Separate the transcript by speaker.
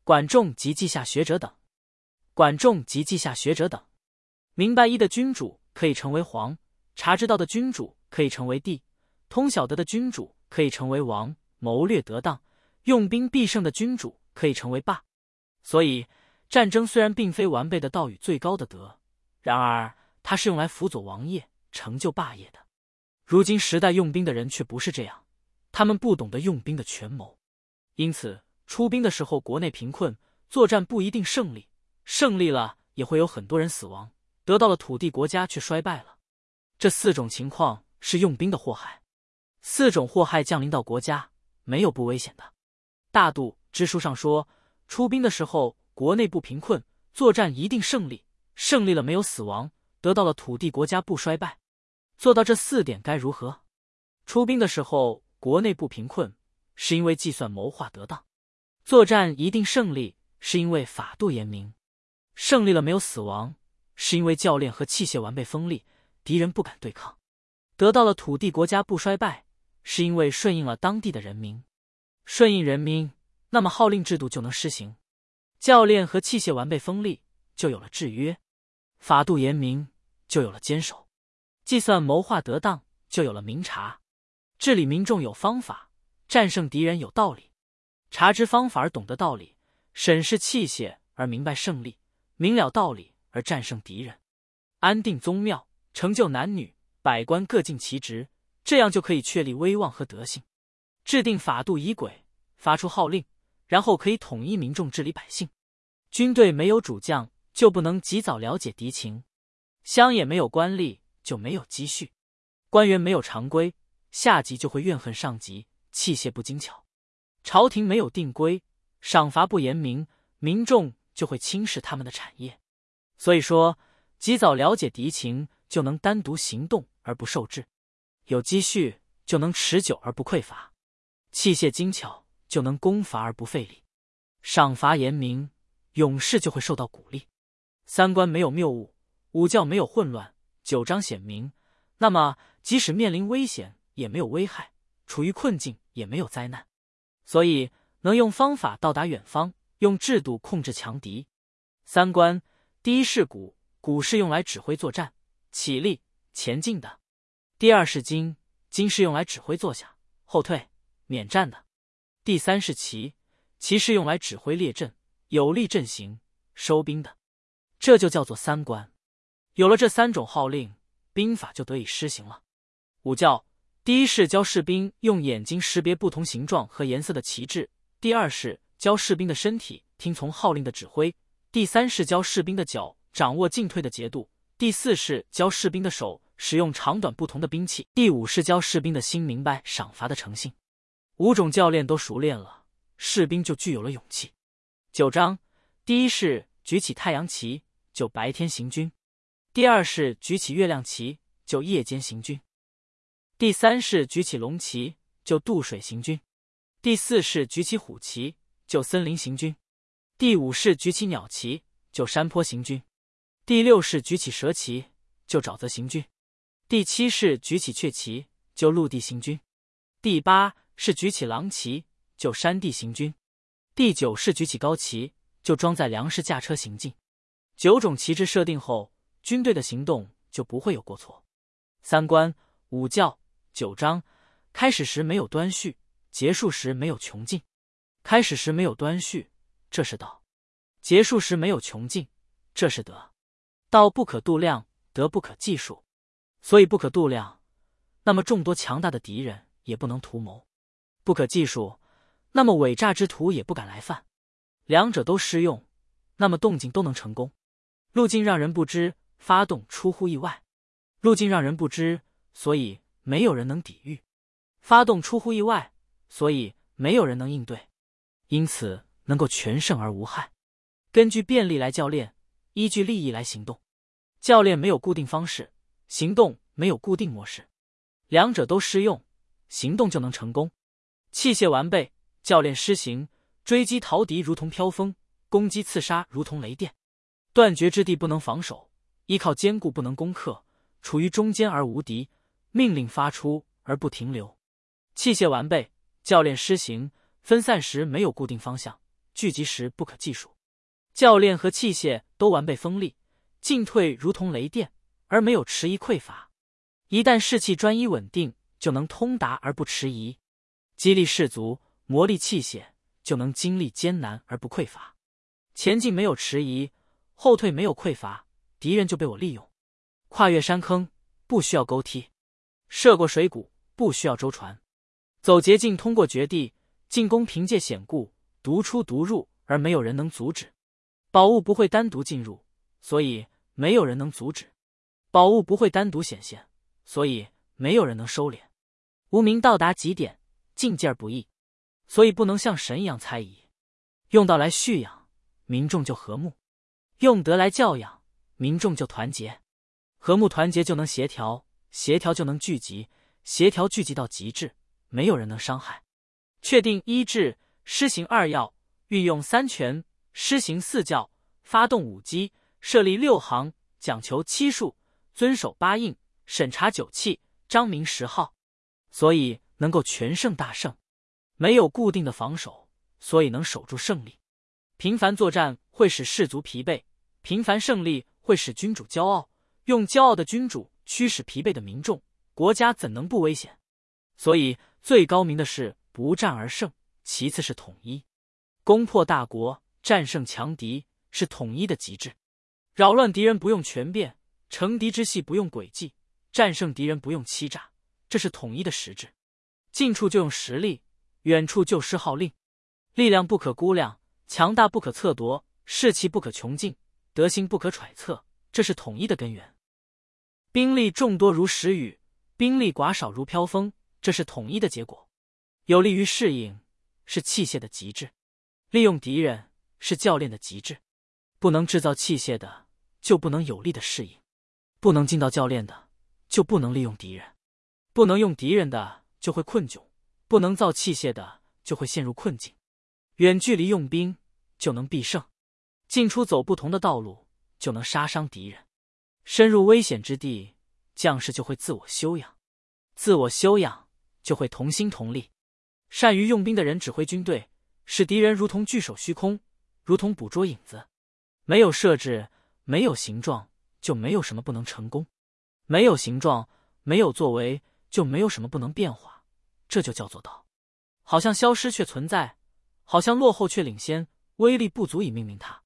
Speaker 1: 管仲及稷下学者等。管仲及稷下学者等。明白一的君主可以成为皇，察之道的君主可以成为帝，通晓德的君主可以成为王，谋略得当，用兵必胜的君主可以成为霸。所以战争虽然并非完备的道与最高的德，然而它是用来辅佐王业、成就霸业的。如今时代用兵的人却不是这样，他们不懂得用兵的权谋，因此出兵的时候国内贫困，作战不一定胜利，胜利了也会有很多人死亡，得到了土地国家却衰败了。这4种情况是用兵的祸害。4种祸害降临到国家，没有不危险的。大度之书上说，出兵的时候国内不贫困，作战一定胜利，胜利了没有死亡，得到了土地国家不衰败。做到这4点该如何？出兵的时候国内不贫困，是因为计算谋划得当；作战一定胜利，是因为法度严明；胜利了没有死亡，是因为教练和器械完备锋利，敌人不敢对抗；得到了土地国家不衰败，是因为顺应了当地的人民。顺应人民，那么号令制度就能施行；教练和器械完备锋利，就有了制约；法度严明，就有了坚守；计算谋划得当，就有了明察；治理民众有方法，战胜敌人有道理；察知方法而懂得道理，审视器械而明白胜利，明了道理而战胜敌人，安定宗庙，成就男女，百官各尽其职，这样就可以确立威望和德性。制定法度仪轨，发出号令，然后可以统一民众治理百姓。军队没有主将，就不能及早了解敌情；乡野没有官吏，就没有积蓄；官员没有常规，下级就会怨恨上级；器械不精巧，朝廷没有定规，赏罚不严明，民众就会轻视他们的产业。所以说，及早了解敌情，就能单独行动而不受制；有积蓄，就能持久而不匮乏；器械精巧，就能攻伐而不费力；赏罚严明，勇士就会受到鼓励；三观没有谬误，五教没有混乱，九章显明，那么即使面临危险也没有危害，处于困境也没有灾难。所以能用方法到达远方，用制度控制强敌。三观，第一是鼓，鼓是用来指挥作战、起立、前进的；第二是惊，惊是用来指挥坐下、后退、免战的；第三是旗，旗是用来指挥列阵、有力阵型、收兵的。这就叫做三观。有了这3种号令，兵法就得以施行了。五教，第一是教士兵用眼睛识别不同形状和颜色的旗帜；第二是教士兵的身体听从号令的指挥；第三是教士兵的脚掌握进退的节度；第四是教士兵的手使用长短不同的兵器；第五是教士兵的心明白赏罚的诚信。5种教练都熟练了，士兵就具有了勇气。九章，第一是举起太阳旗，就白天行军；第二是举起月亮旗，就夜间行军；第三是举起龙旗，就渡水行军；第四是举起虎旗，就森林行军；第五是举起鸟旗，就山坡行军；第六是举起蛇旗，就沼泽行军；第七是举起雀旗，就陆地行军；第八是举起狼旗，就山地行军；第九是举起高旗，就装载粮食驾车行进。9种旗帜设定后，军队的行动就不会有过错。三观、五教、九章，开始时没有端序，结束时没有穷尽。开始时没有端序，这是道；结束时没有穷尽，这是德。道不可度量，德不可计数。所以不可度量，那么众多强大的敌人也不能图谋；不可计数，那么伪诈之徒也不敢来犯。两者都适用，那么动静都能成功。路径让人不知，发动出乎意外。路径让人不知，所以没有人能抵御；发动出乎意外，所以没有人能应对。因此能够全胜而无害。根据便利来教练，依据利益来行动。教练没有固定方式，行动没有固定模式。两者都适用，行动就能成功。器械完备，教练施行，追击逃敌如同飘风，攻击刺杀如同雷电。断绝之地不能防守，依靠坚固不能攻克，处于中间而无敌，命令发出而不停留。器械完备，教练施行，分散时没有固定方向， 聚集时不可计数。教练和器械都完备锋利，进退如同雷电，而没有迟疑匮乏。一旦士气专一稳定，就能通达而不迟疑。激励士卒，磨砺器械，就能经历艰难而不匮乏。前进没有迟疑，后退没有匮乏，敌人就被我利用。跨越山坑不需要钩梯，涉过水谷不需要舟船。走捷径通过绝地，进攻凭借险固，独出独入而没有人能阻止。宝物不会单独进入，所以没有人能阻止。宝物不会单独显现，所以没有人能收敛。无名到达极点，境界而不易，所以不能像神一样猜疑。用道来蓄养，民众就和睦；用德来教养，民众就团结。和睦团结就能协调，协调就能聚集，协调聚集到极致，没有人能伤害。确定一治，施行二要，运用三权，施行四教，发动五机，设立六行，讲求七术，遵守八印，审查九器，彰明十号，所以能够全胜大胜。没有固定的防守，所以能守住胜利。频繁作战会使士卒疲惫，频繁胜利会使君主骄傲，用骄傲的君主驱使疲惫的民众，国家怎能不危险？所以最高明的是不战而胜，其次是统一。攻破大国，战胜强敌，是统一的极致。扰乱敌人不用权变，乘敌之隙不用诡计，战胜敌人不用欺诈，这是统一的实质。近处就用实力，远处就施号令。力量不可估量，强大不可测夺，士气不可穷尽，德行不可揣测，这是统一的根源。兵力众多如时雨，兵力寡少如飘风，这是统一的结果。有利于适应，是器械的极致；利用敌人，是教练的极致。不能制造器械的，就不能有力的适应；不能尽到教练的，就不能利用敌人；不能用敌人的，就会困窘；不能造器械的，就会陷入困境。远距离用兵，就能必胜；进出走不同的道路，就能杀伤敌人。深入危险之地，将士就会自我修养，自我修养就会同心同力。善于用兵的人指挥军队，使敌人如同聚首虚空，如同捕捉影子。没有设置，没有形状，就没有什么不能成功；没有形状，没有作为，就没有什么不能变化。这就叫做道。好像消失却存在，好像落后却领先，威力不足以命名它。